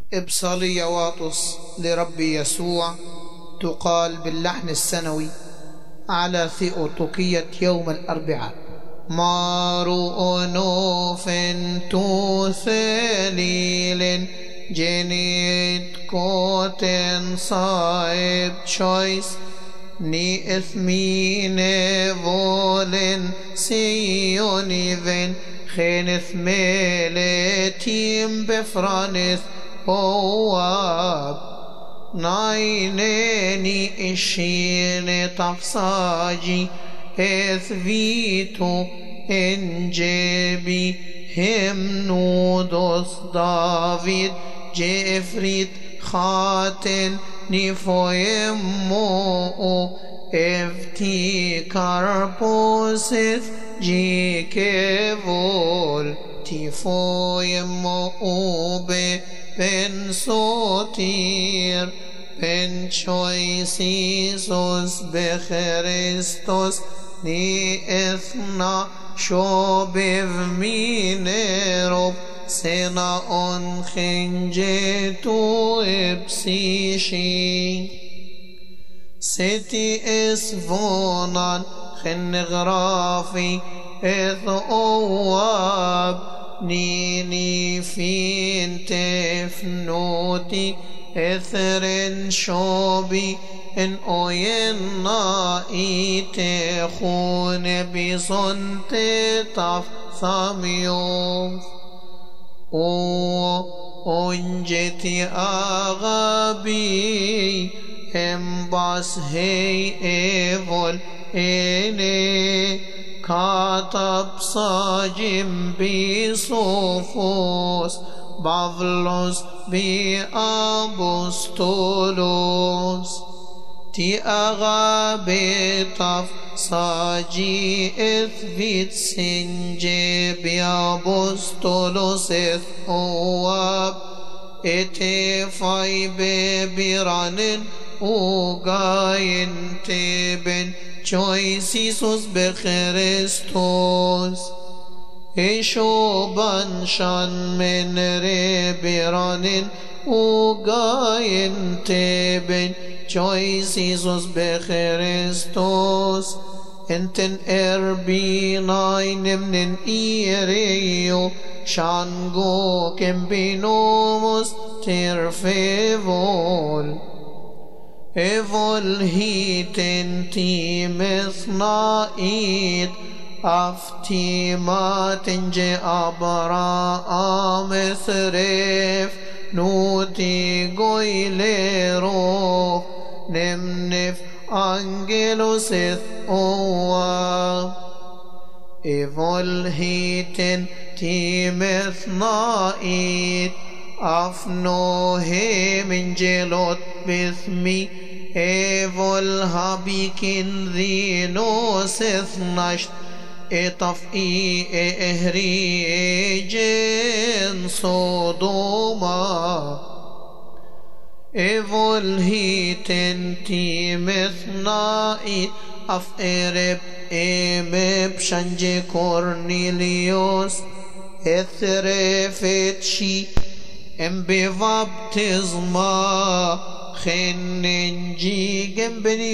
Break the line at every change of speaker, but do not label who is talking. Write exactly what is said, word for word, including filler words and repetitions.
إبصالية واطس لربي يسوع تقال باللحن السنوي على ثيوتوكية يوم الأربعاء. مارو أنوفن توثليل جنيت كوتن صايب شويس ني إثمين فولن سيونيفن خينث ميلتيم بفرانث هواب ناينيني إشين تفساجي إثفيتو إنجبي هم نودوس دافيد جفريت خاتن نفويمو افتي كاربوسث جي كيفول تفويمو بي بن سوتير بن شويسيسوس بخريستوس ني اثنا شوبيف مينيروب سينا اون خنجتو ابسيشي ستي اسفونان خنغرافي اث اواب نيني فين تفنوتي اثرن شوبي ان اوينا ايتخون بصنت تفثاميوم او انجتي اغابي امباس هي ايفول اني كاتب صاجم بصوفوس بافلوس بأبوستولوس تي أغابيتاف صاجي إثفيت سنجي بأبوستولوس إثواب إتفاي ببيرانن وغاين تبن جويسيسوس بخريستوس إشوبان شان من ربيرانين وغاين تبن جويسيسوس بخريستوس انتن اربيناين من إيريو شانغو كمبينوموس ترفيفول إيفول هيتن تيمثنائيت أفتيما تنجي أبرا مثرف نوتي غويليرو نمنف أنجلوس أوا إيفول هيتن تيمثنائيت أفنوه من جلوت بثمي إيفول هابيكين ذينوس اثنشت إطف إي إهري جن صدوما إيفول هيتن تيمثنائي أف إرب إمب شنجي كورنيليوس إثرفتشي ام ببابتزما خننجي جنبني